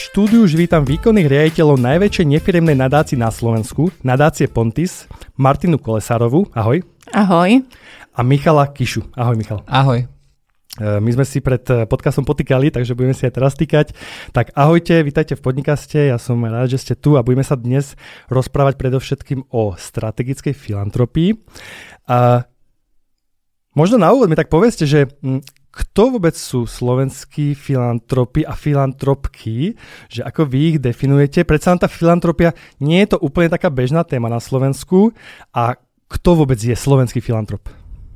štúdiu už vítam výkonných riaditeľov najväčšej nefiremnej nadácie na Slovensku, nadácie Pontis, Martinu Kolesárovú. Ahoj. Ahoj. A Michala Kišu. Ahoj, Michal. Ahoj. My sme si pred podcastom potýkali, takže budeme si aj teraz týkať. Tak ahojte, vítajte v Podnikaste, ja som rád, že ste tu a budeme sa dnes rozprávať predovšetkým o strategickej filantropii. A možno na úvod mi tak povedzte, že kto vôbec sú slovenskí filantropi a filantropky, že ako vy ich definujete? Predsa tá filantropia nie je to úplne taká bežná téma na Slovensku a kto vôbec je slovenský filantrop?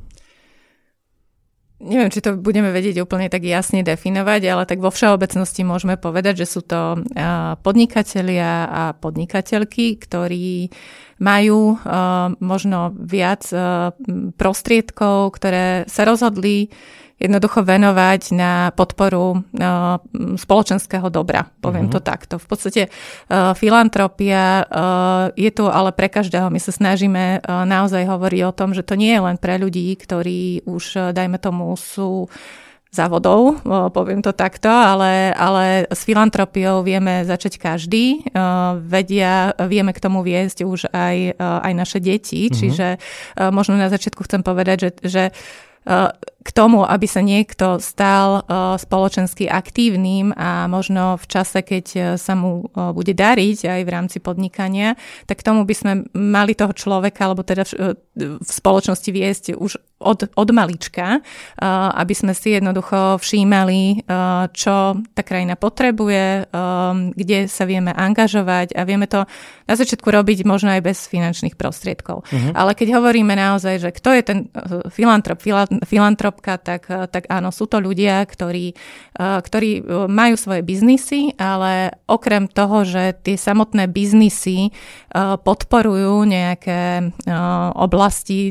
Neviem, či to budeme vedieť úplne tak jasne definovať, ale tak vo všeobecnosti môžeme povedať, že sú to podnikatelia a podnikateľky, ktorí majú možno viac prostriedkov, ktoré sa rozhodli jednoducho venovať na podporu spoločenského dobra. Poviem to takto. V podstate filantropia je tu ale pre každého. My sa snažíme naozaj hovoriť o tom, že to nie je len pre ľudí, ktorí už, dajme tomu, sú za vodou, poviem to takto, ale s filantropiou vieme začať každý. Vieme k tomu viesť už aj naše deti. Čiže možno na začiatku chcem povedať, že k tomu, aby sa niekto stal spoločensky aktívnym a možno v čase, keď sa mu bude dariť aj v rámci podnikania, tak k tomu by sme mali toho človeka, alebo teda v spoločnosti viesť už od malička, aby sme si jednoducho všímali, čo tá krajina potrebuje, kde sa vieme angažovať a vieme to na začiatku robiť možno aj bez finančných prostriedkov. Ale keď hovoríme naozaj, že kto je ten filantropka, tak áno, sú to ľudia, ktorí majú svoje biznisy, ale okrem toho, že tie samotné biznisy podporujú nejaké oblasti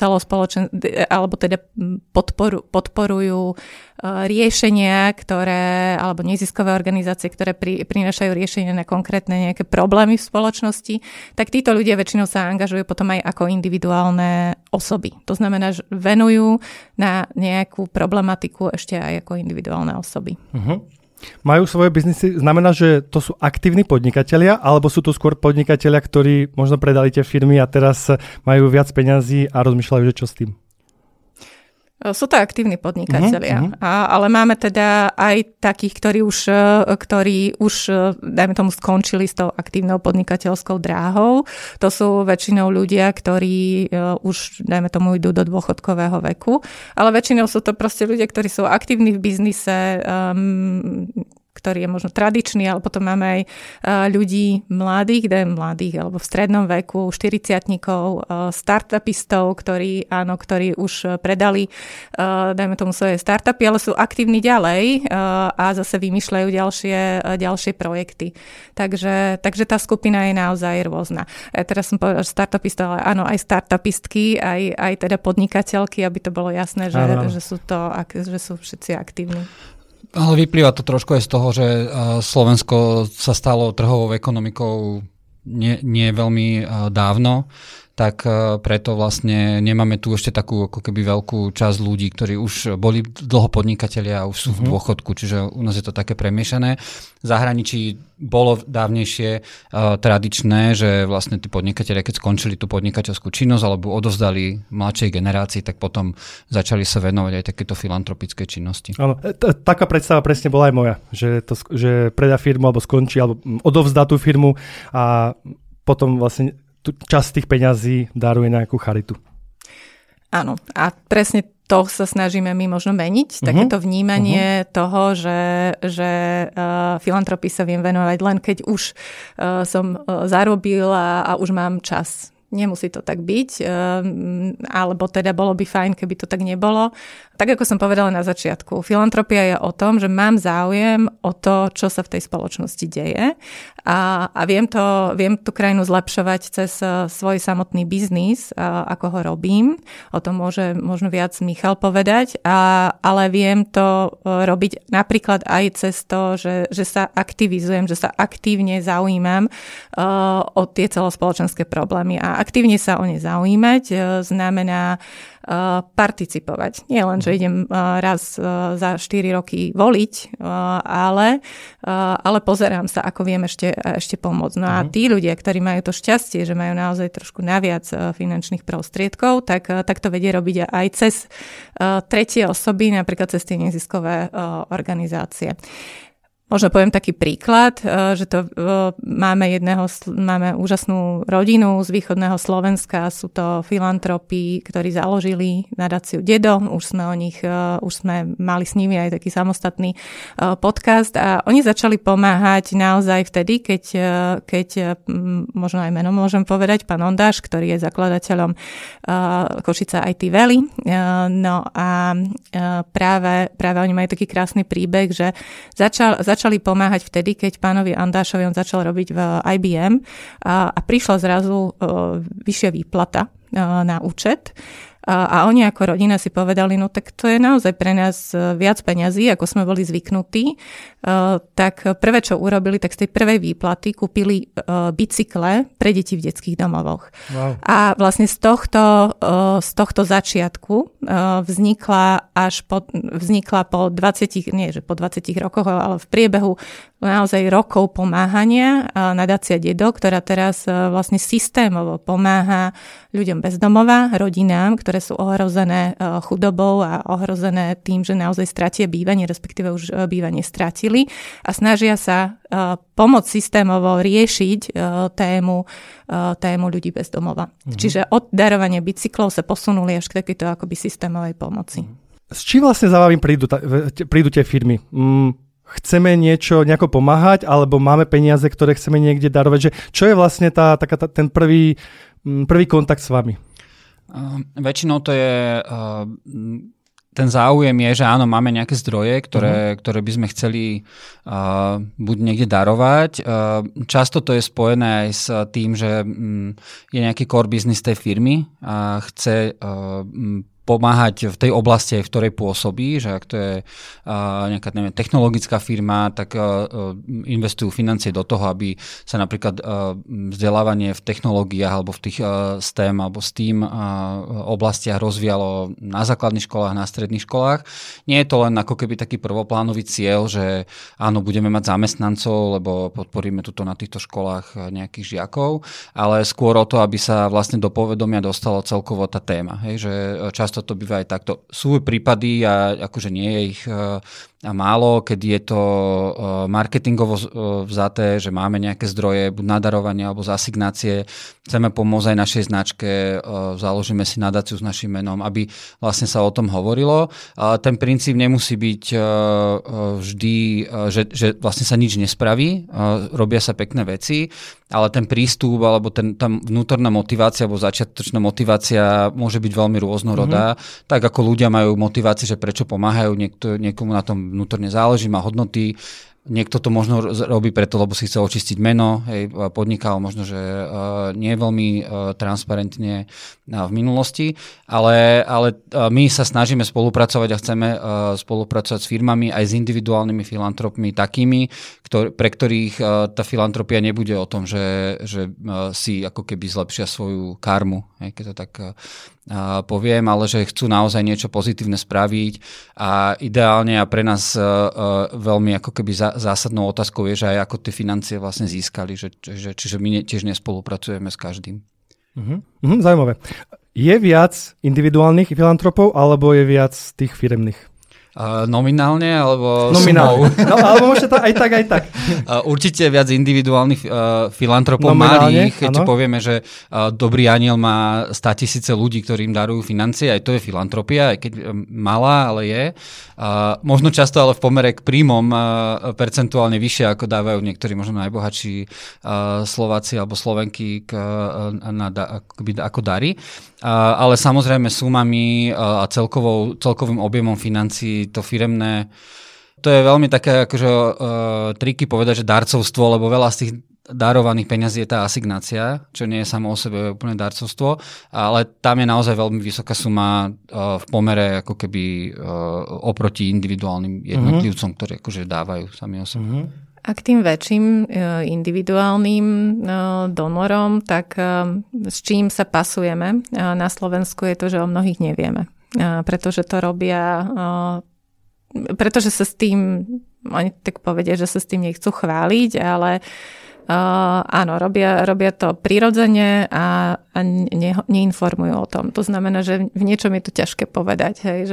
alebo teda podporujú riešenia, alebo neziskové organizácie, ktoré prinášajú riešenia na konkrétne nejaké problémy v spoločnosti, tak títo ľudia väčšinou sa angažujú potom aj ako individuálne osoby. To znamená, že venujú na nejakú problematiku ešte aj ako individuálne osoby. Majú svoje biznisy, znamená, že to sú aktívni podnikatelia, alebo sú to skôr podnikatelia, ktorí možno predali tie firmy a teraz majú viac peňazí a rozmýšľajú, že čo s tým? Sú to aktívni podnikatelia, ale máme teda aj takých, ktorí už, dajme tomu, skončili s tou aktívnou podnikateľskou dráhou. To sú väčšinou ľudia, ktorí už, dajme tomu, idú do dôchodkového veku, ale väčšinou sú to proste ľudia, ktorí sú aktívni v biznise, ktorý je možno tradičný, ale potom máme aj ľudí mladých alebo v strednom veku, 40-tníkov, startupistov, ktorí už predali, dajme tomu, svoje startupy, ale sú aktívni ďalej a zase vymýšľajú ďalšie projekty. Takže tá skupina je naozaj rôzna. Ja teraz som povedala, že startupistov, ale áno, aj startupistky, aj teda podnikateľky, aby to bolo jasné, že sú všetci aktívni. Ale vyplýva to trošku aj z toho, že Slovensko sa stalo trhovou ekonomikou nie veľmi dávno, tak preto vlastne nemáme tu ešte takú ako keby veľkú časť ľudí, ktorí už boli dlho podnikatelia a už sú v dôchodku, čiže u nás je to také premiešané. V zahraničí bolo dávnejšie tradičné, že vlastne tí podnikatelia, keď skončili tú podnikateľskú činnosť alebo odovzdali mladšej generácii, tak potom začali sa venovať aj takéto filantropické činnosti. Áno, taká predstava presne bola aj moja, že predá firmu alebo skončí, alebo odovzdá tú firmu a potom vlastne časť tých peňazí daruje na nejakú charitu. Áno, a presne to sa snažíme my možno meniť, takéto vnímanie toho, že filantropii sa viem venovať len keď už som zarobil a už mám čas. Nemusí to tak byť, alebo teda bolo by fajn, keby to tak nebolo. Tak ako som povedala na začiatku, filantropia je o tom, že mám záujem o to, čo sa v tej spoločnosti deje a viem tú krajinu zlepšovať cez svoj samotný biznis, ako ho robím. O tom môže možno viac Michal povedať, ale viem to robiť napríklad aj cez to, že sa aktivizujem, že sa aktívne zaujímam o tie celospoločenské problémy. A aktívne sa o ne zaujímať znamená participovať. Nie len, že idem raz za 4 roky voliť, ale pozerám sa, ako viem ešte pomôcť. No a tí ľudia, ktorí majú to šťastie, že majú naozaj trošku naviac finančných prostriedkov, tak to vedie robiť aj cez tretie osoby, napríklad cez tie neziskové organizácie. Možno poviem taký príklad, že to máme úžasnú rodinu z východného Slovenska, sú to filantropi, ktorí založili nadáciu Dedo, už sme mali s nimi aj taký samostatný podcast a oni začali pomáhať naozaj vtedy, keď možno aj meno môžem povedať, pán Ondáš, ktorý je zakladateľom Košica IT Valley. No a práve oni majú taký krásny príbeh, že začali pomáhať vtedy, keď pánovi Andášovi on začal robiť v IBM a prišla zrazu vyššia výplata na účet. A oni ako rodina si povedali, no tak to je naozaj pre nás viac peňazí, ako sme boli zvyknutí. Tak prvé, čo urobili, tak z tej prvej výplaty kúpili bicykle pre deti v detských domovoch. Wow. A vlastne z tohto začiatku vznikla po 20, nie že po 20 rokoch, ale v priebehu naozaj rokov pomáhania nadácia Dedo, ktorá teraz vlastne systémovo pomáha ľuďom bez domova, rodinám, ktoré sú ohrozené chudobou a ohrozené tým, že naozaj stratia bývanie, respektíve už bývanie stratili a snažia sa pomôcť systémovo riešiť tému ľudí bez domova. Čiže od darovania bicyklov sa posunuli až k takéto akoby systémovej pomoci. S čím vlastne za vami prídu tie firmy? Chceme nejako pomáhať, alebo máme peniaze, ktoré chceme niekde darovať? Čo je vlastne ten prvý kontakt s vami? Väčšinou to je... Ten záujem je, že áno, máme nejaké zdroje, ktoré by sme chceli buď niekde darovať. Často to je spojené aj s tým, že je nejaký core business tej firmy a chce pomáhať v tej oblasti, v ktorej pôsobí, že ak to je nejaká technologická firma, tak investujú financie do toho, aby sa napríklad vzdelávanie v technológiách alebo v tých STEM alebo STEAM oblastiach rozvíjalo na základných školách, na stredných školách. Nie je to len ako keby taký prvoplánový cieľ, že áno, budeme mať zamestnancov, lebo podporíme tuto na týchto školách nejakých žiakov, ale skôr o to, aby sa vlastne do povedomia dostalo celkovo tá téma. Hej, že často to býva aj takto. Sú prípady a akože nie je ich málo, keď je to marketingovo vzaté, že máme nejaké zdroje, buď nadarovania alebo zasignácie. Chceme pomôcť aj našej značke, založíme si nadáciu s našim menom, aby vlastne sa o tom hovorilo. Ten princíp nemusí byť vždy, že vlastne sa nič nespraví, robia sa pekné veci, ale ten prístup alebo tá vnútorná motivácia alebo začiatočná motivácia môže byť veľmi rôznorodá. Tak ako ľudia majú motiváciu, že prečo pomáhajú, niekomu na tom vnútorne záleží, má hodnoty. Niekto to možno robí preto, lebo si chce očistiť meno, podnikal možno, že nie je veľmi transparentne v minulosti, ale my sa snažíme spolupracovať a chceme spolupracovať s firmami aj s individuálnymi filantropmi takými, pre ktorých tá filantropia nebude o tom, že si ako keby zlepšia svoju karmu, keď to tak poviem, ale že chcú naozaj niečo pozitívne spraviť a ideálne a pre nás veľmi ako keby zásadnou otázkou je, že aj ako tie financie vlastne získali, čiže my tiež nespolupracujeme s každým. Zaujímavé. Je viac individuálnych filantropov alebo je viac tých firemných? Nominálne alebo sumou? No, alebo môžete to aj tak. Určite viac individuálnych filantropov malých, keď povieme, že Dobrý aniel má 100 000 ľudí, ktorým darujú financie, aj to je filantropia, aj keď malá, ale je. Možno často ale v pomere k príjmom percentuálne vyššie, ako dávajú niektorí možno najbohatší Slováci alebo Slovenky ako dary. Ale samozrejme sumami a celkovým objemom financií to firemné, to je veľmi také akože triky povedať, že darcovstvo, lebo veľa z tých darovaných peňazí je tá asignácia, čo nie je samo o sebe úplne darcovstvo, ale tam je naozaj veľmi vysoká suma v pomere ako keby oproti individuálnym jednotlivcom, ktorí akože dávajú sami o sebe. A k tým väčším individuálnym donorom, tak s čím sa pasujeme na Slovensku je to, že o mnohých nevieme. Pretože to robia, pretože sa s tým, oni tak povedia, že sa s tým nechcú chváliť, ale áno, robia to prirodzene a neinformujú o tom. To znamená, že v niečom je to ťažké povedať, hej,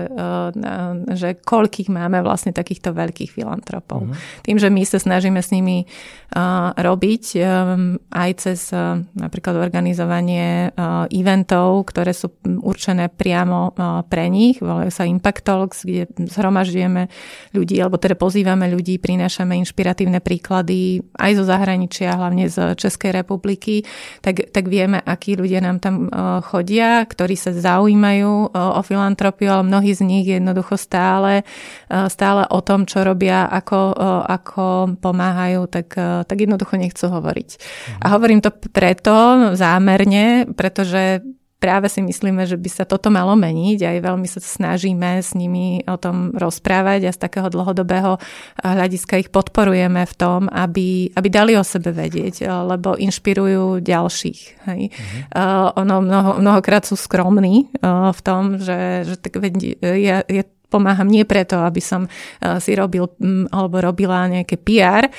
že koľkých máme vlastne takýchto veľkých filantropov. Tým, že my sa snažíme s nimi robiť aj cez napríklad organizovanie eventov, ktoré sú určené priamo pre nich, volajú sa Impact Talks, kde zhromažďujeme ľudí, alebo teda pozývame ľudí, prinášame inšpiratívne príklady aj zo zahraničia, hlavne z Českej republiky, tak vieme, akí ľudia nám tam chodia, ktorí sa zaujímajú o filantropiu, ale mnohí z nich jednoducho stále o tom, čo robia, ako pomáhajú, tak jednoducho nechcú hovoriť. A hovorím to preto zámerne, pretože práve si myslíme, že by sa toto malo meniť. Aj veľmi sa snažíme s nimi o tom rozprávať a z takého dlhodobého hľadiska ich podporujeme v tom, aby dali o sebe vedieť, lebo inšpirujú ďalších. Hej. Mnohokrát sú skromní v tom, že tak ja pomáham nie preto, aby som si robil alebo robila nejaké PR.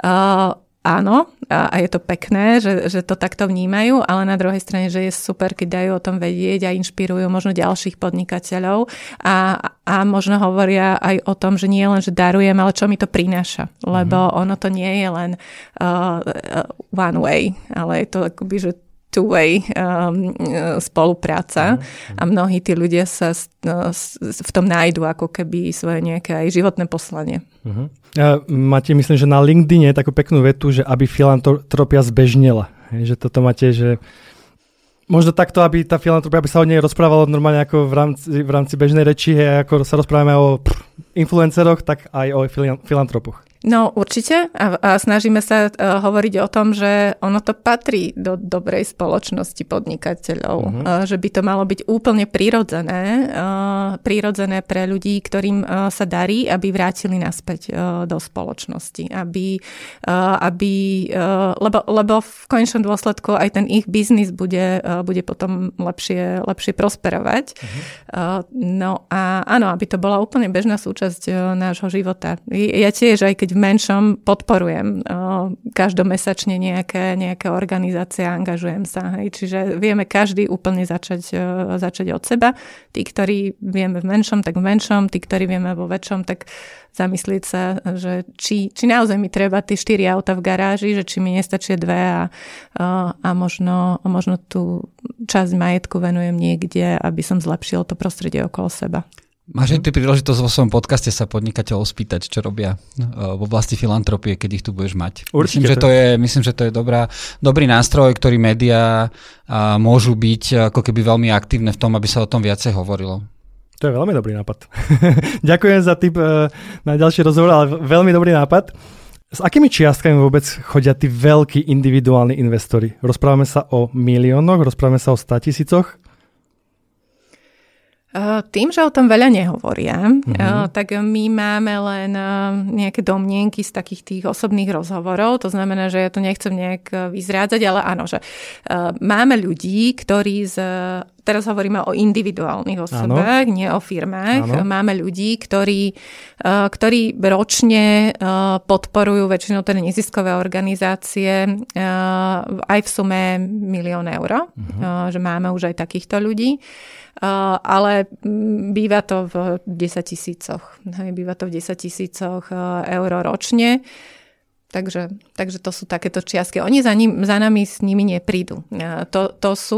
Áno, a je to pekné, že to takto vnímajú, ale na druhej strane, že je super, keď dajú o tom vedieť a inšpirujú možno ďalších podnikateľov a možno hovoria aj o tom, že nie len, že darujem, ale čo mi to prináša. Lebo ono to nie je len one way, ale je to akoby, že two-way spolupráca a mnohí tí ľudia sa v tom nájdu ako keby svoje nejaké aj životné poslanie. Máte, myslím, že na LinkedIne takú peknú vetu, že aby filantropia zbežnela. Že toto máte, že možno takto, aby tá filantropia, aby sa o nej rozprávalo normálne ako v rámci bežnej reči, ako sa rozprávame o influenceroch, tak aj o filantropoch. No určite a snažíme sa hovoriť o tom, že ono to patrí do dobrej spoločnosti podnikateľov, že by to malo byť úplne prirodzené pre ľudí, ktorým sa darí, aby vrátili naspäť do spoločnosti, lebo v konečnom dôsledku aj ten ich biznis bude potom lepšie prosperovať. No a áno, aby to bola úplne bežná súčasť nášho života. Ja tiež, aj keď v menšom podporujem každomesačne nejaké organizácie a angažujem sa. Hej. Čiže vieme každý úplne začať od seba. Tí, ktorí vieme v menšom, tak v menšom. Tí, ktorí vieme vo väčšom, tak zamyslieť sa, že či naozaj mi treba tie 4 auta v garáži, že či mi nestačia 2 a možno tú časť majetku venujem niekde, aby som zlepšil to prostredie okolo seba. Máš aj ty príležitosť vo svojom podcaste sa podnikateľov spýtať, čo robia v oblasti filantropie, keď ich tu budeš mať. Myslím, že to je dobrý nástroj, ktorý médiá môžu byť ako keby veľmi aktívne v tom, aby sa o tom viacej hovorilo. To je veľmi dobrý nápad. Ďakujem za tip na ďalší rozhovor, ale veľmi dobrý nápad. S akými čiastkami vôbec chodia tí veľkí individuálni investori? Rozprávame sa o miliónoch, rozprávame sa o 100 000? Tým, že o tom veľa nehovoria, tak my máme len nejaké domnienky z takých tých osobných rozhovorov. To znamená, že ja to nechcem nejak vyzrádzať, ale áno, že máme ľudí, ktorí teraz hovoríme o individuálnych osobách, nie o firmách. Áno. Máme ľudí, ktorí ročne podporujú väčšinou teda neziskové organizácie aj v sume 1 000 000 eur. Že máme už aj takýchto ľudí. Ale býva to v 10 000. Býva to v 10 000 eur ročne. Takže to sú takéto čiastky. Oni za nami s nimi neprídu. To sú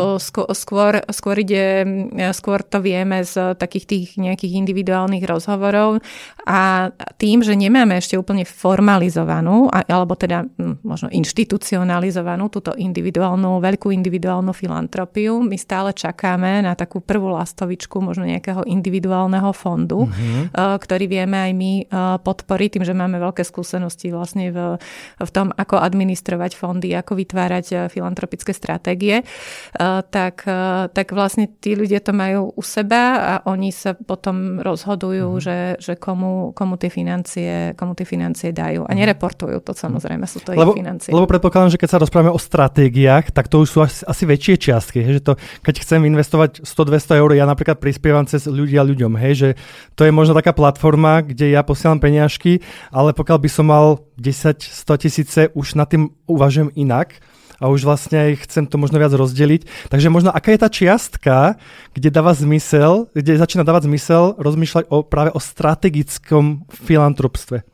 skôr to vieme z takých tých nejakých individuálnych rozhovorov a tým, že nemáme ešte úplne formalizovanú, alebo teda možno inštitucionalizovanú túto veľkú individuálnu filantropiu, my stále čakáme na takú prvú lastovičku možno nejakého individuálneho fondu, ktorý vieme aj my podporiť tým, že máme veľké skúsenosti vlastne vlastne v tom, ako administrovať fondy, ako vytvárať filantropické stratégie, tak vlastne tí ľudia to majú u seba a oni sa potom rozhodujú, že komu tie financie dajú. A nereportujú to, samozrejme, sú to ich financie. Lebo predpokladám, že keď sa rozprávame o stratégiách, tak to už sú asi väčšie čiastky. Že to, keď chcem investovať 100-200 eur, ja napríklad prispievam cez ľuďom, že to je možno taká platforma, kde ja posielam peniažky, ale pokiaľ by som mal 10-100 tisíce, už nad tým uvažujem inak a už vlastne chcem to možno viac rozdeliť. Takže možno aká je tá čiastka, kde začína dávať zmysel rozmýšľať práve o strategickom filantropstve?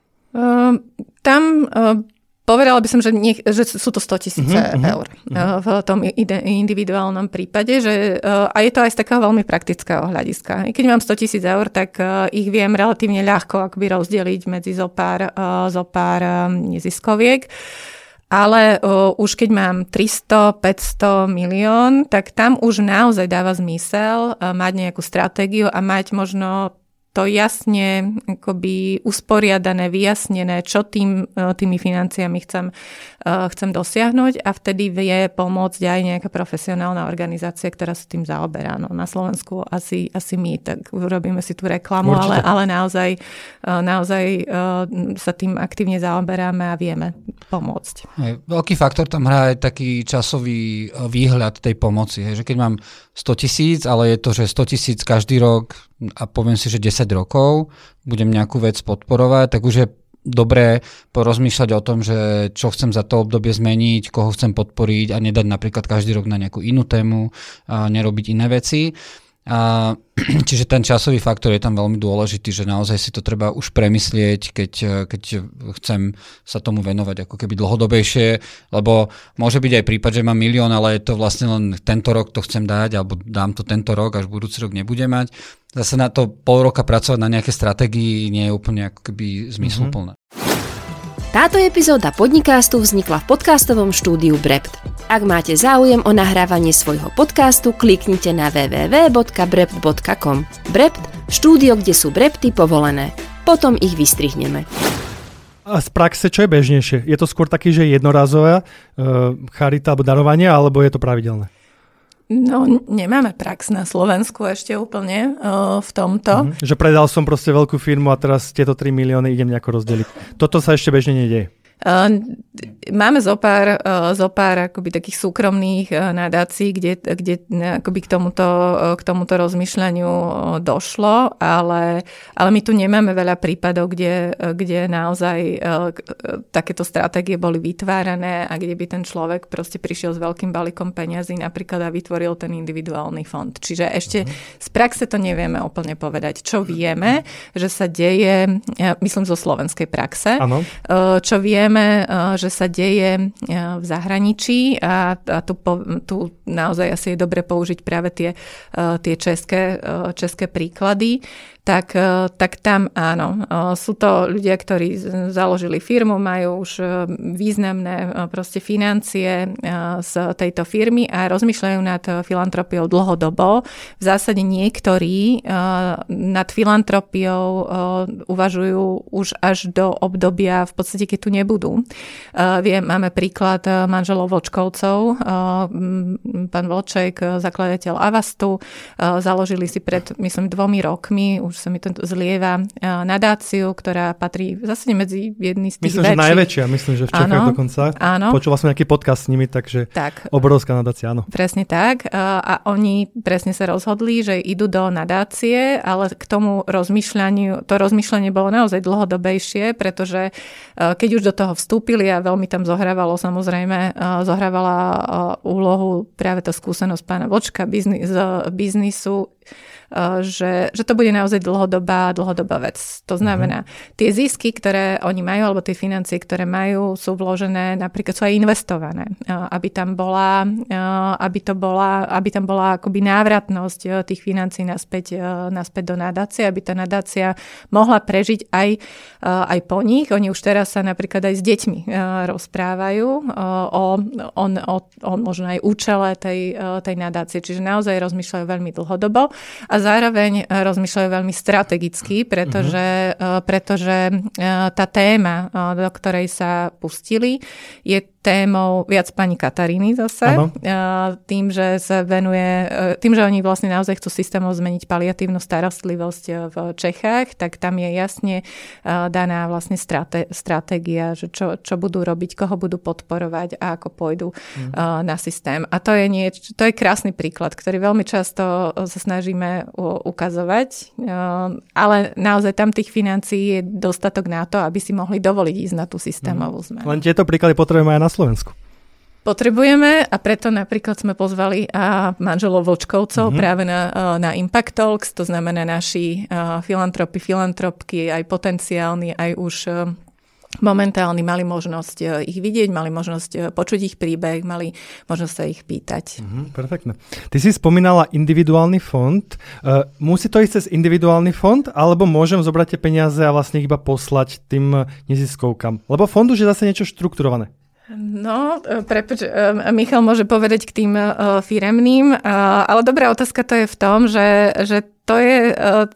Povedala by som, že sú to 100 000 eur v tom individuálnom prípade, a je to aj z takého veľmi praktického hľadiska. I keď mám 100 000 eur, tak ich viem relatívne ľahko akoby rozdeliť medzi zo pár neziskoviek. Ale už keď mám 300, 500 milión, tak tam už naozaj dáva zmysel mať nejakú stratégiu a mať možno to jasne akoby usporiadané, vyjasnené, čo tými financiami chcem dosiahnuť a vtedy vie pomôcť aj nejaká profesionálna organizácia, ktorá sa tým zaoberá. No, na Slovensku asi my, tak urobíme si tú reklamu, ale naozaj sa tým aktívne zaoberáme a vieme pomôcť. Veľký faktor tam hrá aj taký časový výhľad tej pomoci. Že keď mám 100 000, ale je to, že 100 000 každý rok a poviem si, že 10 rokov budem nejakú vec podporovať, tak už je dobré porozmýšľať o tom, že čo chcem za to obdobie zmeniť, koho chcem podporiť a nedať napríklad každý rok na nejakú inú tému a nerobiť iné veci. Čiže ten časový faktor je tam veľmi dôležitý, že naozaj si to treba už premyslieť, keď chcem sa tomu venovať ako keby dlhodobejšie, lebo môže byť aj prípad, že mám 1 000 000, ale je to vlastne len tento rok to chcem dať, alebo dám to tento rok, až budúci rok nebudem mať. Zase na to pol roka pracovať na nejaké stratégii nie je úplne ako keby zmysluplné. Táto epizóda Podnikástu vznikla v podcastovom štúdiu Brept. Ak máte záujem o nahrávanie svojho podcastu, kliknite na www.brept.com. Brept, štúdio, kde sú brepty povolené. Potom ich vystrihneme. A z praxe čo je bežnejšie? Je to skôr taký, že jednorazová charita alebo darovanie, alebo je to pravidelné? No, nemáme prax na Slovensku ešte úplne v tomto. Že predal som proste veľkú firmu a teraz tieto 3 milióny idem nejako rozdeliť. Toto sa ešte bežne nedieje. Máme zo pár akoby takých súkromných nadácií, kde akoby k tomuto rozmýšľaniu došlo, ale my tu nemáme veľa prípadov, kde naozaj takéto stratégie boli vytvárané a kde by ten človek proste prišiel s veľkým balíkom peňazí napríklad a vytvoril ten individuálny fond. Čiže ešte z praxe to nevieme úplne povedať. Čo vieme, že sa deje, myslím zo slovenskej praxe, čo vieme, že sa deje v zahraničí a tu naozaj asi je dobre použiť práve tie české príklady, tak tam áno. Sú to ľudia, ktorí založili firmu, majú už významné proste financie z tejto firmy a rozmýšľajú nad filantropiou dlhodobo. V zásade niektorí nad filantropiou uvažujú už až do obdobia, v podstate, keď tu nebudú. Máme príklad manželov Vlčkovcov. Pán Vlček, zakladateľ Avastu, založili si pred, myslím, 2 rokmi, už sa mi to zlieva, nadáciu, ktorá patrí v zásade medzi jedný z tých väčších. Myslím, že najväčšia, že v Čechách dokonca. Áno. Počula som nejaký podcast s nimi, takže obrovská nadácia, áno. Presne tak. A oni presne sa rozhodli, že idú do nadácie, ale k tomu to rozmýšľanie bolo naozaj dlhodobejšie, pretože keď už do toho vstúpili a veľmi tam zohrávala úlohu práve tá skúsenosť pána Vlčka z biznisu, že to bude naozaj dlhodobá vec. To znamená, tie zisky, ktoré oni majú, alebo tie financie, ktoré majú, sú vložené, napríklad sú aj investované, aby tam bola akoby návratnosť tých financií naspäť do nadácie, aby tá nadácia mohla prežiť aj po nich. Oni už teraz sa napríklad aj s deťmi rozprávajú o možno aj účele tej nadácie, čiže naozaj rozmýšľajú veľmi dlhodobo. a zároveň rozmýšľajú veľmi strategicky, pretože tá téma, do ktorej sa pustili, je témou viac pani Kataríny zase. Tým, že oni vlastne naozaj chcú systémov zmeniť paliatívnu starostlivosť v Čechách, tak tam je jasne daná vlastne stratégia, že čo budú robiť, koho budú podporovať a ako pôjdu na systém. A to je krásny príklad, ktorý veľmi často sa snažíme ukazovať, ale naozaj tam tých financií je dostatok na to, aby si mohli dovoliť ísť na tú systémovú zmenu. Len tieto príklady potrebujeme aj na Slovensku. Potrebujeme a preto napríklad sme pozvali manželov Vlčkovcov práve na Impact Talks, to znamená naši filantropky, aj potenciálni, aj už momentálni mali možnosť ich vidieť, mali možnosť počuť ich príbeh, mali možnosť sa ich pýtať. Perfektne. Ty si spomínala individuálny fond. Musí to ísť cez individuálny fond, alebo môžem zobrať tie peniaze a vlastne iba poslať tým neziskovkám? Lebo fond už je zase niečo štrukturované. No, Michal môže povedať k tým firemným, ale dobrá otázka to je v tom, že to je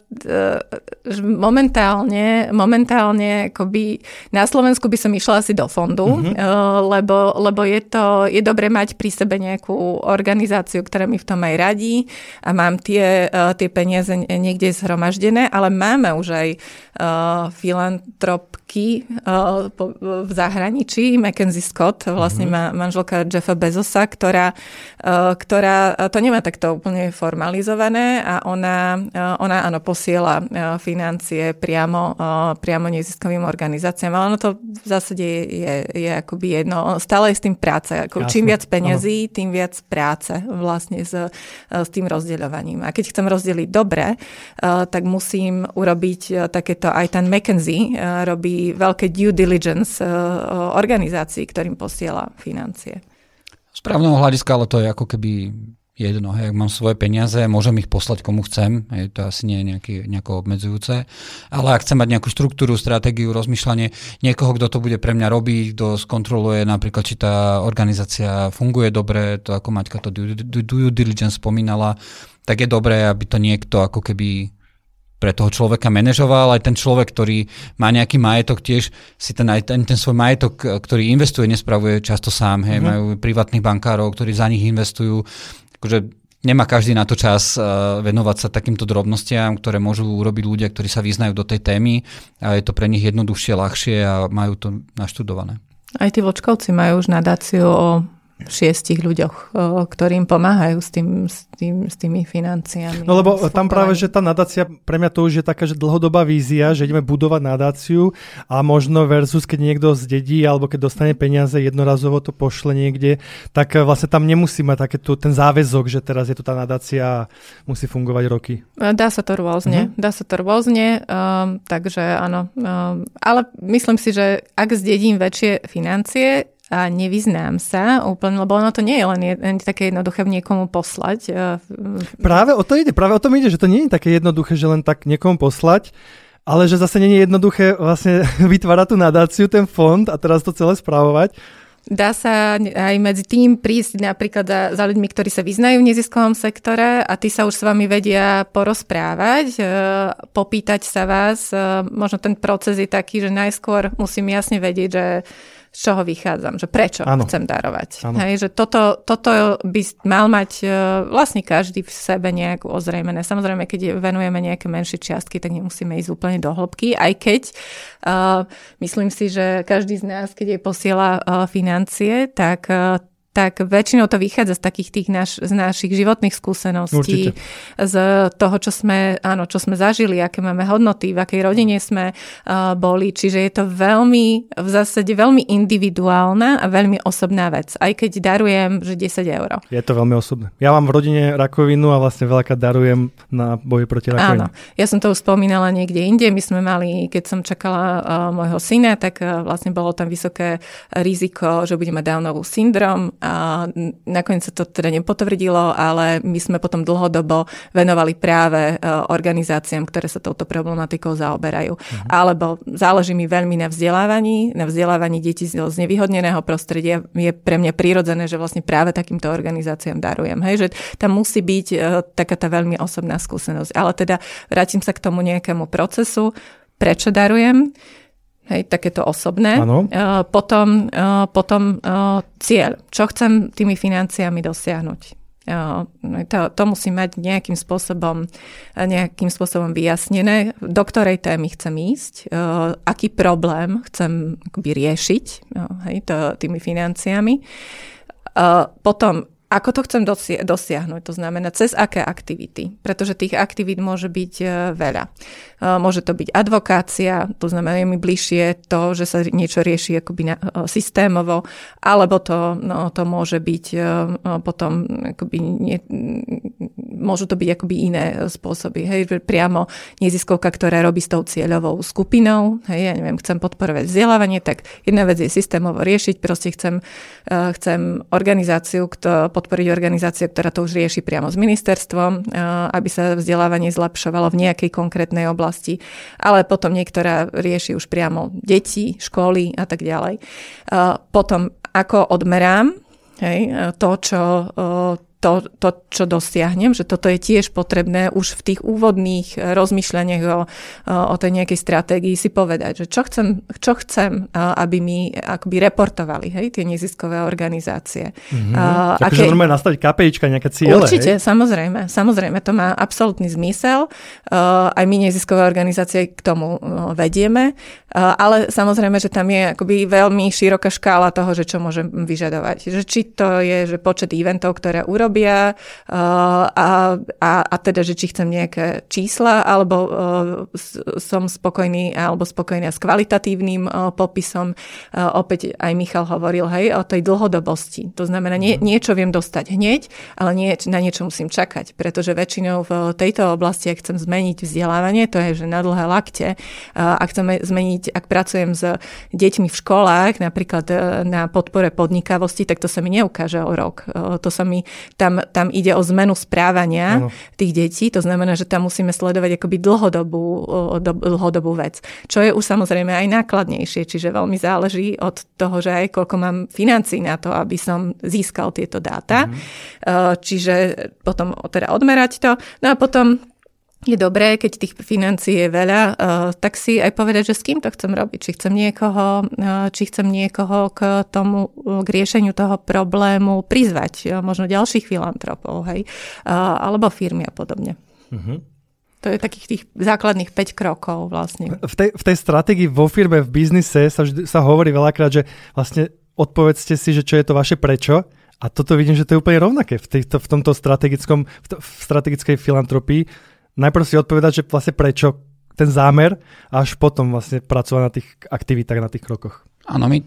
momentálne akoby na Slovensku by som išla asi do fondu, lebo je dobre mať pri sebe nejakú organizáciu, ktorá mi v tom aj radí a mám tie peniaze niekde zhromaždené, ale máme už aj filantropky v zahraničí, Mackenzie Scott, vlastne manželka Jeffa Bezosa, ktorá to nemá takto úplne formalizované a ona áno, posiela financie priamo neziskovým organizáciám, ale ono to v zásade je akoby jedno. Stále je s tým práca. Čím viac peňazí, tým viac práce vlastne s tým rozdeľovaním. A keď chcem rozdeliť dobre, tak musím urobiť takéto, aj ten Mackenzie robí veľké due diligence organizácií, ktorým posiela financie. Z právneho hľadiska, ale to je ako keby jedno, ak mám svoje peniaze, môžem ich poslať komu chcem, to asi nie je nejako obmedzujúce, ale ak chcem mať nejakú štruktúru, stratégiu, rozmýšľanie, niekoho, kto to bude pre mňa robiť, kto skontroluje napríklad, či tá organizácia funguje dobre, to ako Maťka to due diligence spomínala, tak je dobré, aby to niekto ako keby pre toho človeka manažoval, aj ten človek, ktorý má nejaký majetok, tiež si ten svoj majetok, ktorý investuje, nespravuje často sám. Majú privátnych bankárov, ktorí za nich investujú. Akože nemá každý na to čas venovať sa takýmto drobnostiam, ktoré môžu urobiť ľudia, ktorí sa vyznajú do tej témy a je to pre nich jednoduchšie, ľahšie a majú to naštudované. Aj tí Vlčkovci majú už nadáciu o 6 ľuďoch, ktorým pomáhajú s tými financiami. No lebo tam práve, že tá nadácia, pre mňa to už je taká, že dlhodobá vízia, že ideme budovať nadáciu a možno versus, keď niekto zdedí alebo keď dostane peniaze, jednorazovo to pošle niekde, tak vlastne tam nemusí mať ten záväzok, že teraz je tu tá nadácia a musí fungovať roky. Dá sa to rôzne. Takže áno. Ale myslím si, že ak zdedím väčšie financie, a nevyznám sa úplne, lebo ono to nie je len také jednoduché niekomu poslať. Práve o tom ide, že to nie je také jednoduché, že len tak niekomu poslať, ale že zase nie je jednoduché vlastne vytvárať tú nadáciu, ten fond a teraz to celé správovať. Dá sa aj medzi tým prísť napríklad za ľuďmi, ktorí sa vyznajú v neziskovom sektore a tí sa už s vami vedia porozprávať, popýtať sa vás. Možno ten proces je taký, že najskôr musím jasne vedieť, že z čoho vychádzam, že prečo chcem darovať. Hej, že toto by mal mať vlastne každý v sebe nejak ozrejmené. Samozrejme, keď venujeme nejaké menšie čiastky, tak nemusíme ísť úplne do hĺbky, aj keď myslím si, že každý z nás, keď jej posiela financie, tak väčšinou to vychádza z takých tých z našich životných skúseností, z toho, čo sme zažili, aké máme hodnoty, v akej rodine sme boli. Čiže je to v zásade veľmi individuálna a veľmi osobná vec. Aj keď darujem, že 10 €. Je to veľmi osobné. Ja mám v rodine rakovinu a vlastne veľakrát darujem na boji proti rakovine. Áno. Ja som to už spomínala niekde inde. My sme mali, keď som čakala môjho syna, tak vlastne bolo tam vysoké riziko, že bude mať Downovú syndrom. A nakoniec sa to teda nepotvrdilo, ale my sme potom dlhodobo venovali práve organizáciám, ktoré sa touto problematikou zaoberajú. Alebo záleží mi veľmi na vzdelávaní detí z znevýhodneného prostredia. Je pre mňa prirodzené, že vlastne práve takýmto organizáciám darujem. Hej, že tam musí byť taká tá veľmi osobná skúsenosť. Ale teda vrátim sa k tomu nejakému procesu, prečo darujem. Hej, takéto osobné. Potom cieľ. Čo chcem tými financiami dosiahnuť? To musí mať nejakým spôsobom vyjasnené, do ktorej témy chcem ísť, aký problém chcem akoby riešiť tými financiami. Potom ako to chcem dosiahnuť? To znamená, cez aké aktivity? Pretože tých aktivít môže byť veľa. Môže to byť advokácia, to znamená, je mi bližšie to, že sa niečo rieši akoby systémovo, alebo to môže byť potom akoby môžu to byť akoby iné spôsoby. Hej, priamo neziskovka, ktorá robí s tou cieľovou skupinou. Hej, ja neviem, chcem podporovať vzdelávanie, tak jedna vec je systémovo riešiť, proste chcem podporiť organizáciu, ktorá to už rieši priamo s ministerstvom, aby sa vzdelávanie zlepšovalo v nejakej konkrétnej oblasti, ale potom niektorá rieši už priamo deti, školy a tak ďalej. Potom, ako odmerám to, čo dosiahnem, že toto je tiež potrebné už v tých úvodných rozmýšľaniach o tej nejakej stratégii si povedať, že čo chcem, aby mi akoby reportovali, tie neziskové organizácie. Takže normálne nastaviť KPIčka, nejaké ciele. Určite, samozrejme, to má absolútny zmysel. Aj my neziskové organizácie k tomu vedieme, ale samozrejme, že tam je akoby veľmi široká škála toho, že čo môžem vyžadovať. Že či to je, že počet eventov, ktoré urobia, a teda, že či chcem nejaké čísla, alebo som spokojný alebo spokojná s kvalitatívnym popisom. Opäť aj Michal hovoril, o tej dlhodobosti. To znamená, niečo viem dostať hneď, ale na niečo musím čakať, pretože väčšinou v tejto oblasti, ak chcem zmeniť vzdelávanie, to je, že na dlhé lakte, ak pracujem s deťmi v školách, napríklad na podpore podnikavosti, tak to sa mi neukáže o rok. Tam ide o zmenu správania tých detí, to znamená, že tam musíme sledovať akoby dlhodobú vec. Čo je už samozrejme aj nákladnejšie, čiže veľmi záleží od toho, že aj koľko mám financií na to, aby som získal tieto dáta. Čiže potom teda odmerať to. No a potom je dobré, keď tých financií je veľa, tak si aj povedať, že s kým to chcem robiť. Či chcem niekoho k riešeniu toho problému prizvať, možno ďalších filantropov, alebo firmy a podobne. To je takých tých základných 5 krokov vlastne. V tej stratégii vo firme, v biznise sa hovorí veľakrát, že vlastne odpovedzte si, že čo je to vaše prečo. A toto vidím, že to je úplne rovnaké v tomto strategickej filantropii. Najprv si odpovedať, že vlastne prečo ten zámer, až potom vlastne pracovať na tých aktivitách, na tých krokoch. Áno, my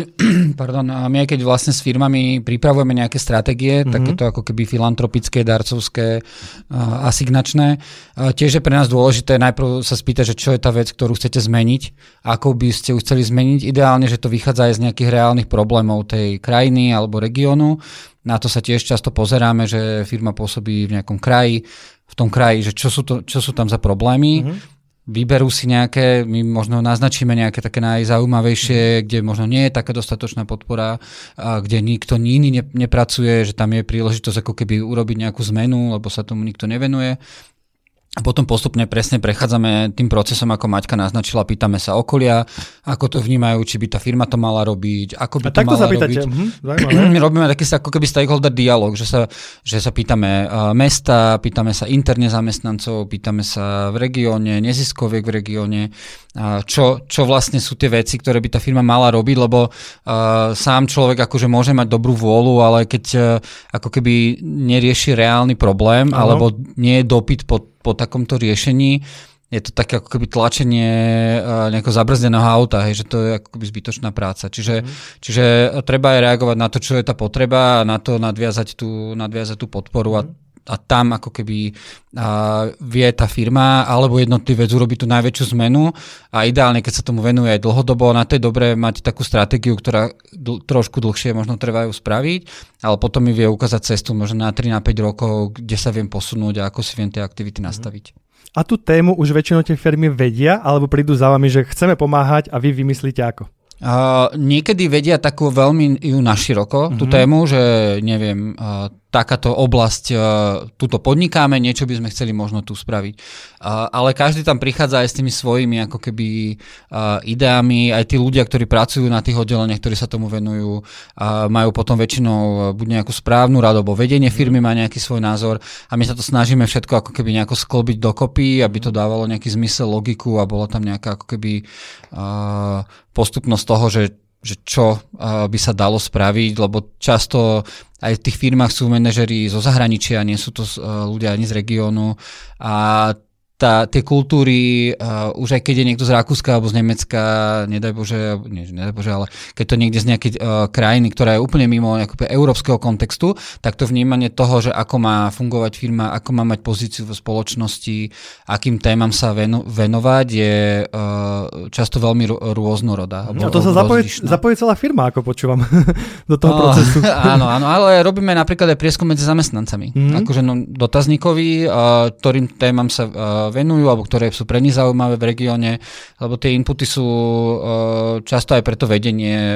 aj keď vlastne s firmami pripravujeme nejaké stratégie, takéto ako keby filantropické, darcovské, asignačné, tiež je pre nás dôležité najprv sa spýtať, že čo je tá vec, ktorú chcete zmeniť, ako by ste ju chceli zmeniť. Ideálne, že to vychádza aj z nejakých reálnych problémov tej krajiny alebo regiónu. Na to sa tiež často pozeráme, že firma pôsobí v nejakom kraji, v tom kraji, že čo sú tam za problémy. Vyberú si nejaké, my možno naznačíme nejaké také najzaujímavejšie, kde možno nie je taká dostatočná podpora, kde nikto iný nepracuje, že tam je príležitosť ako keby urobiť nejakú zmenu, lebo sa tomu nikto nevenuje. A potom postupne presne prechádzame tým procesom, ako Maťka naznačila, pýtame sa okolia, ako to vnímajú, či by tá firma to mala robiť, ako by to mala robiť. My robíme taký ako keby stakeholder dialog, že sa pýtame mesta, pýtame sa interne zamestnancov, pýtame sa v regióne, neziskoviek v regióne, čo vlastne sú tie veci, ktoré by tá firma mala robiť, lebo sám človek akože môže mať dobrú vôľu, ale keď ako keby nerieši reálny problém, alebo nie je dopyt po takomto riešení, je to také ako keby tlačenie nejakého zabrzdeného auta, že to je ako keby zbytočná práca. Čiže treba aj reagovať na to, čo je tá potreba a na to nadviazať tú podporu a tam ako keby vie tá firma alebo jednotlivec urobiť tú najväčšiu zmenu a ideálne, keď sa tomu venuje aj dlhodobo, na to je dobré mať takú stratégiu, ktorá trošku dlhšie možno trvajú spraviť, ale potom mi vie ukázať cestu možno na 3-5 rokov, kde sa viem posunúť a ako si viem tie aktivity nastaviť. A tú tému už väčšinou tie firmy vedia alebo prídu za vami, že chceme pomáhať a vy vymyslíte ako? Niekedy vedia takú veľmi ju naširoko, tú tému, že neviem, takáto oblasť, túto podnikáme, niečo by sme chceli možno tu spraviť. Ale každý tam prichádza aj s tými svojimi ako keby ideami, aj tí ľudia, ktorí pracujú na tých oddeleniach, ktorí sa tomu venujú, majú potom väčšinou buď nejakú správnu radu, alebo vedenie firmy má nejaký svoj názor a my sa to snažíme všetko ako keby nejako sklbiť dokopy, aby to dávalo nejaký zmysel, logiku a bola tam nejaká ako keby postupnosť toho, že čo by sa dalo spraviť, lebo často aj v tých firmách sú manažeri zo zahraničia, nie sú to ľudia ani z regiónu a tie kultúry, už aj keď je niekto z Rakúska alebo z Nemecka, nedaj Bože, ale keď to niekde z nejakej krajiny, ktorá je úplne mimo európskeho kontextu, tak to vnímanie toho, že ako má fungovať firma, ako má mať pozíciu v spoločnosti, akým témam sa venovať, je často veľmi rôznorodá. A to sa zapojí celá firma, ako počúvam, do toho procesu. Áno, ale robíme napríklad aj prieskum medzi zamestnancami. Akože dotazníkovi, ktorým témam sa venujú, alebo ktoré sú pre nich zaujímavé v regióne, lebo tie inputy sú často aj pre to vedenie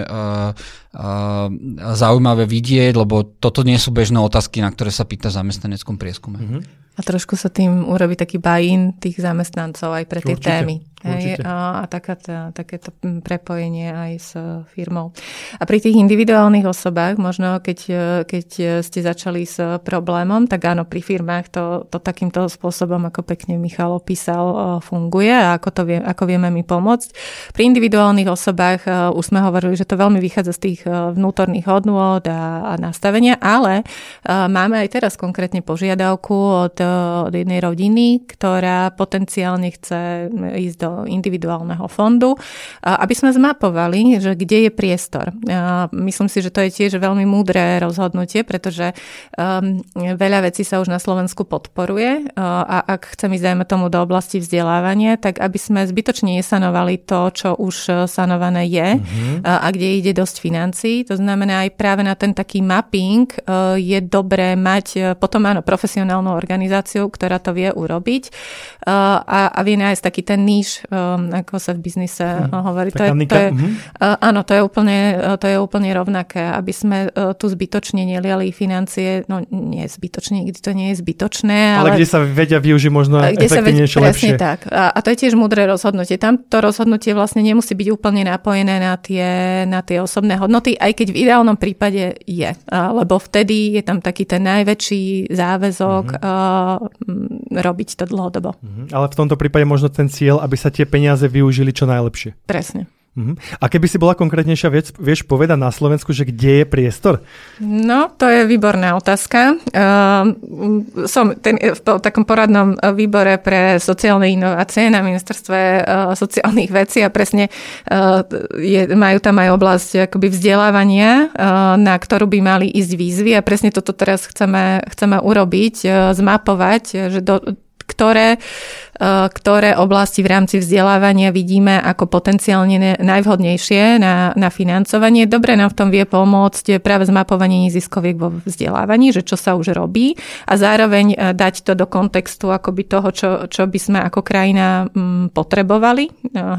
zaujímavé vidieť, lebo toto nie sú bežné otázky, na ktoré sa pýta v zamestnaneckom prieskume. A trošku sa tým urobí taký buy-in tých zamestnancov aj pre tie témy. A takéto prepojenie aj s firmou. A pri tých individuálnych osobách, možno keď ste začali s problémom, tak áno, pri firmách to takýmto spôsobom, ako pekne Michal opísal, funguje a ako vieme my pomôcť. Pri individuálnych osobách už sme hovorili, že to veľmi vychádza z tých vnútorných hodnôt a nastavenia, ale máme aj teraz konkrétne požiadavku od jednej rodiny, ktorá potenciálne chce ísť do individuálneho fondu, aby sme zmapovali, že kde je priestor. Myslím si, že to je tiež veľmi múdre rozhodnutie, pretože veľa vecí sa už na Slovensku podporuje a ak chceme ísť, dajme tomu, do oblasti vzdelávania, tak aby sme zbytočne nesanovali to, čo už sanované je a kde ide dosť financií. To znamená, aj práve na ten taký mapping je dobré mať potom áno profesionálnu organizáciu, ktorá to vie urobiť a vie nájsť taký ten níž, ako sa v biznise hovorí. Áno, to je úplne rovnaké, aby sme tu zbytočne neliali financie, no nie zbytočne, nikdy to nie je zbytočné. Ale kde sa vedia využiť možno efektívnejšie, lepšie. Presne tak. A to je tiež múdre rozhodnutie. Tam to rozhodnutie vlastne nemusí byť úplne napojené na tie osobné hodnoty, aj keď v ideálnom prípade je. Lebo vtedy je tam taký ten najväčší záväzok robiť to dlhodobo. Ale v tomto prípade možno ten cieľ, aby sa tie peniaze využili čo najlepšie. Presne. A keby si bola konkrétnejšia vec, vieš povedať na Slovensku, že kde je priestor? No, to je výborná otázka. Som v takom poradnom výbore pre sociálne inovácie na ministerstve sociálnych vecí a presne majú tam aj oblasť akoby vzdelávania, na ktorú by mali ísť výzvy a presne toto teraz chceme urobiť, zmapovať, že ktoré oblasti v rámci vzdelávania vidíme ako potenciálne najvhodnejšie na financovanie. Dobre nám v tom vie pomôcť práve zmapovanie neziskoviek vo vzdelávaní, že čo sa už robí a zároveň dať to do kontextu akoby toho, čo by sme ako krajina potrebovali.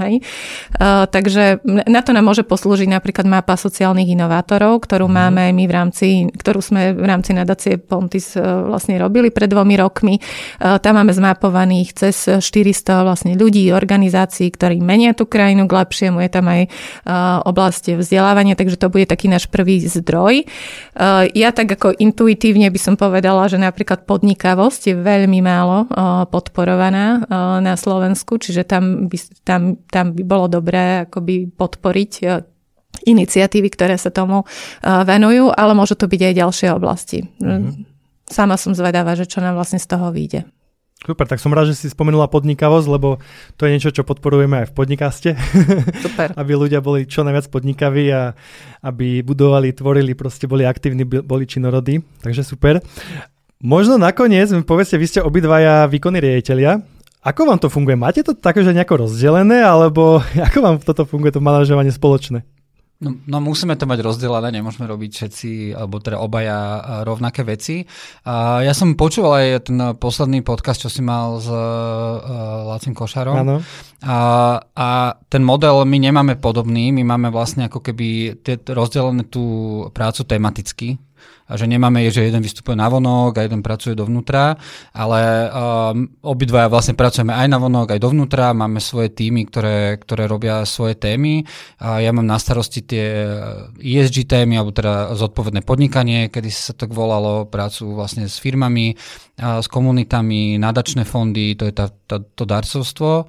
Takže na to nám môže poslúžiť napríklad mapa sociálnych inovátorov, ktorú máme my ktorú sme v rámci nadácie Pontis vlastne robili pred 2 rokmi. Tam máme zmapovaných cez 400 vlastne ľudí, organizácií, ktorí menia tú krajinu k lepšiemu. Je tam aj oblasť vzdelávania, takže to bude taký náš prvý zdroj. Ja tak ako intuitívne by som povedala, že napríklad podnikavosť je veľmi málo podporovaná na Slovensku, čiže tam by bolo dobré akoby podporiť iniciatívy, ktoré sa tomu venujú, ale môžu to byť aj ďalšie oblasti. Sama som zvedavá, že čo nám vlastne z toho vyjde. Super, tak som rád, že si spomenula podnikavosť, lebo to je niečo, čo podporujeme aj v podcaste. Super. Aby ľudia boli čo najviac podnikaví a aby budovali, tvorili, proste boli aktívni, boli činorodí. Takže super. Možno nakoniec, povedzte, vy ste obidvaja výkonní riaditelia. Ako vám to funguje? Máte to také, že nejako rozdelené, alebo ako vám toto funguje, to manažovanie spoločné? No musíme to mať rozdelené, nemôžeme robiť všetci, alebo teda obaja rovnaké veci. Ja som počúval aj ten posledný podcast, čo si mal s Lacim Košarom. Áno. A ten model my nemáme podobný, my máme vlastne ako keby rozdelené tú prácu tematicky. A že nemáme, že jeden vystupuje na vonok a jeden pracuje dovnútra, ale obidvaja vlastne pracujeme aj na vonok, aj dovnútra, máme svoje týmy, ktoré robia svoje témy. Ja mám na starosti tie ESG témy, alebo teda zodpovedné podnikanie, kedy sa tak volalo, prácu vlastne s firmami, s komunitami, nadačné fondy, to je to darcovstvo.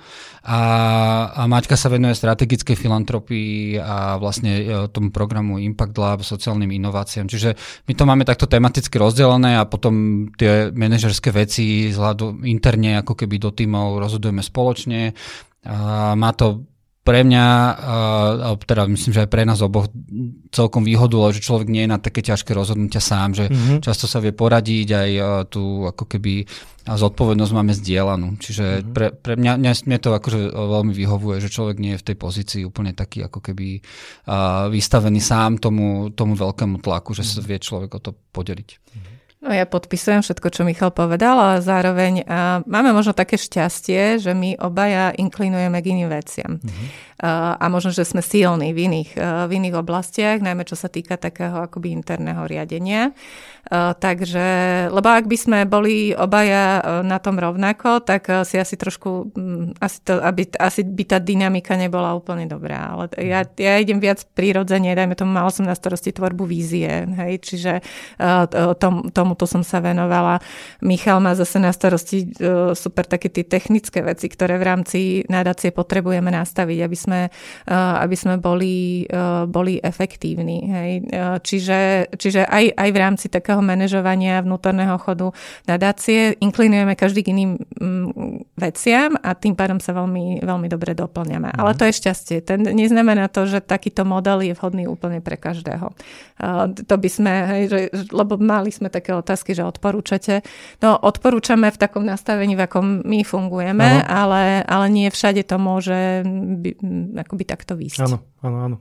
A Maťka sa venuje strategickej filantropii a vlastne tomu programu Impact Lab, sociálnym inováciám. Čiže my to máme takto tematicky rozdelené a potom tie manažerské veci interne ako keby do tímov rozhodujeme spoločne. Má to pre mňa, teda myslím, že aj pre nás oboch celkom výhodu, že človek nie je na také ťažké rozhodnutia sám, že často sa vie poradiť, aj tú ako keby zodpovednosť máme zdieľanú. Čiže pre mňa to akože veľmi vyhovuje, že človek nie je v tej pozícii úplne taký ako keby vystavený sám tomu veľkému tlaku, že sa vie človek o to podeliť. No ja podpisujem všetko, čo Michal povedal, a zároveň máme možno také šťastie, že my obaja inklinujeme k iným veciam. A možno, že sme silní v iných oblastiach, najmä čo sa týka takého akoby interného riadenia. Takže, lebo ak by sme boli obaja na tom rovnako, tak si asi trošku, asi by tá dynamika nebola úplne dobrá. Ale ja idem viac prirodzene, dajme tomu, mala som na starosti tvorbu vízie, hej, čiže tomuto som sa venovala. Michal má zase na starosti super také tie technické veci, ktoré v rámci nadácie potrebujeme nastaviť, aby sme boli efektívni. Hej. Čiže aj v rámci takého manažovania vnútorného chodu nadácie inklinujeme každý k iným veciam a tým pádom sa veľmi, veľmi dobre doplňame. Ale to je šťastie. Neznamená to, že takýto model je vhodný úplne pre každého. To by sme, lebo mali sme také otázky, že odporúčate. No, odporúčame v takom nastavení, v akom my fungujeme, ale nie všade to môže akoby takto výsť. Áno.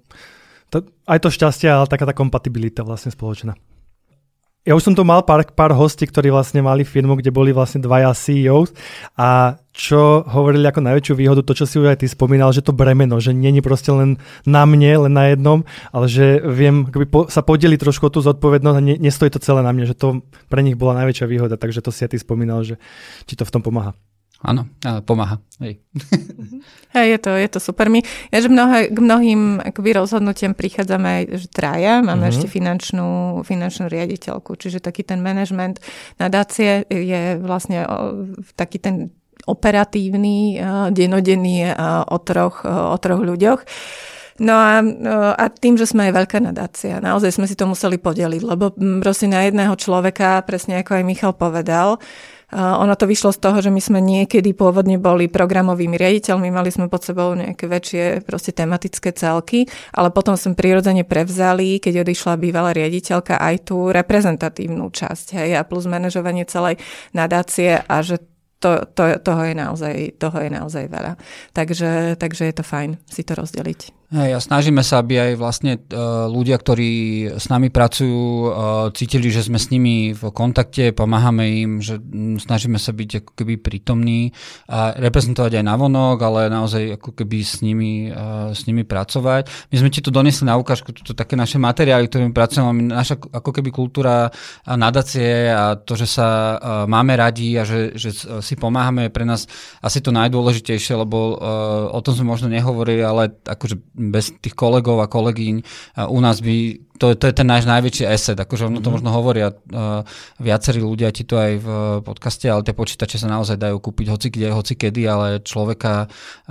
Aj to šťastie, ale taká tá kompatibilita vlastne spoločná. Ja už som tu mal pár hostí, ktorí vlastne mali firmu, kde boli vlastne dvaja CEOs a čo hovorili ako najväčšiu výhodu, to, čo si už aj ty spomínal, že to bremeno, že nie je proste len na mne, len na jednom, ale že viem sa podeliť trošku o tú zodpovednosť a nestojí to celé na mne, že to pre nich bola najväčšia výhoda, takže to si aj ty spomínal, že ti to v tom pomáha. Áno, pomáha. Hej. Hej, je to super. My k mnohým akoby rozhodnutiam prichádzame aj traja. Máme ešte finančnú riaditeľku, čiže taký ten management nadácie je vlastne taký ten operatívny, dennodenný o troch ľuďoch. No a tým, že sme aj veľká nadácia, naozaj sme si to museli podeliť, lebo proste na jedného človeka, presne ako aj Michal povedal, ono to vyšlo z toho, že my sme niekedy pôvodne boli programovými riaditeľmi, mali sme pod sebou nejaké väčšie proste tematické celky, ale potom sme prirodzene prevzali, keď odišla bývalá riaditeľka, aj tú reprezentatívnu časť, hej, a plus manažovanie celej nadácie a že toho je naozaj veľa. Takže je to fajn si to rozdeliť. A snažíme sa, aby aj vlastne ľudia, ktorí s nami pracujú, cítili, že sme s nimi v kontakte, pomáhame im, že snažíme sa byť ako keby prítomní a reprezentovať aj navonok, ale naozaj ako keby s nimi pracovať. My sme ti tu donesli na ukážku také naše materiály, ktorými pracujeme, naša ako keby kultúra nadácie a to, že sa máme radi a že si pomáhame, je pre nás asi to najdôležitejšie, lebo o tom sme možno nehovorili, ale akože bez tých kolegov a kolegyň u nás by, to je ten náš najväčší asset, akože ono to možno hovoria viacerí ľudia ti to aj v podcaste, ale tie počítače sa naozaj dajú kúpiť hoci kde, hoci kedy, ale človeka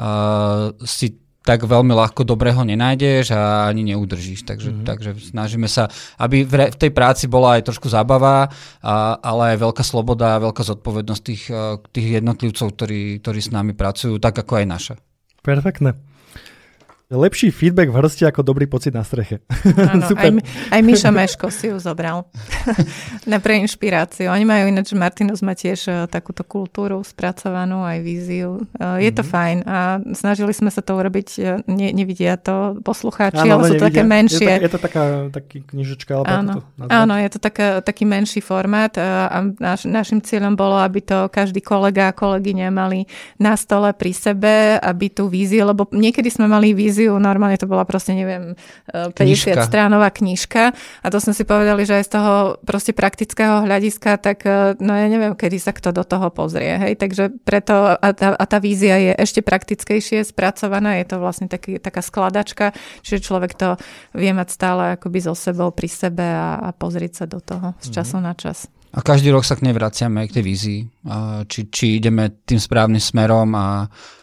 si tak veľmi ľahko dobrého nenájdeš a ani neudržíš. Takže snažíme sa, aby v tej práci bola aj trošku zábava, ale aj veľká sloboda, veľká zodpovednosť tých jednotlivcov, ktorí s nami pracujú, tak ako aj naša. Perfektné. Lepší feedback v hrsti ako dobrý pocit na streche. Áno, aj Mišo Meško si ju zobral pre inšpiráciu. Oni majú ináč, Martinus má tiež takúto kultúru spracovanú, aj víziu. Je to fajn a snažili sme sa to urobiť, nevidia to poslucháči, ale sú to také menšie. Je to taký knižočka, alebo áno, áno, je to taký menší formát a našim cieľom bolo, aby to každý kolega a kolegyňa mali na stole pri sebe, aby tú víziu, lebo niekedy sme mali víziu, normálne to bola proste, neviem, 50-stránová knižka a to sme si povedali, že aj z toho proste praktického hľadiska, tak no ja neviem, kedy sa kto do toho pozrie, hej, takže preto a tá vízia je ešte praktickejšie spracovaná, je to vlastne taká skladačka, čiže človek to vie mať stále akoby so sebou pri sebe a pozrieť sa do toho z času na čas. A každý rok sa k nej vraciame, k tej vízii, či ideme tým správnym smerom a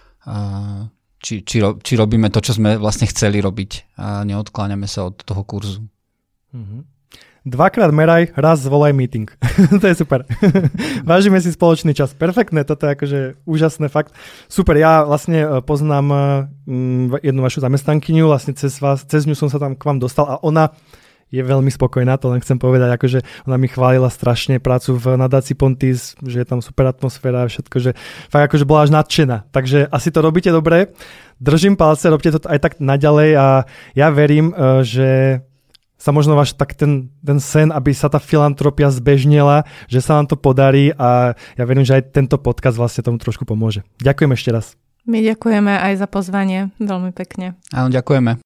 či robíme to, čo sme vlastne chceli robiť a neodkláňame sa od toho kurzu. 2-krát meraj, raz zvolaj meeting. To je super. Vážime si spoločný čas. Perfektné, toto je akože úžasné, fakt. Super, ja vlastne poznám jednu vašu zamestnankyňu, vlastne cez ňu som sa tam k vám dostal a ona je veľmi spokojná, to len chcem povedať, akože ona mi chválila strašne prácu v nadácii Pontis, že je tam super atmosféra a všetko, že fakt akože bola až nadšená. Takže asi to robíte dobre. Držím palce, robte to aj tak naďalej a ja verím, že sa možno váš tak ten sen, aby sa tá filantropia zbežnila, že sa vám to podarí a ja verím, že aj tento podcast vlastne tomu trošku pomôže. Ďakujem ešte raz. My ďakujeme aj za pozvanie, veľmi pekne. Áno, ďakujeme.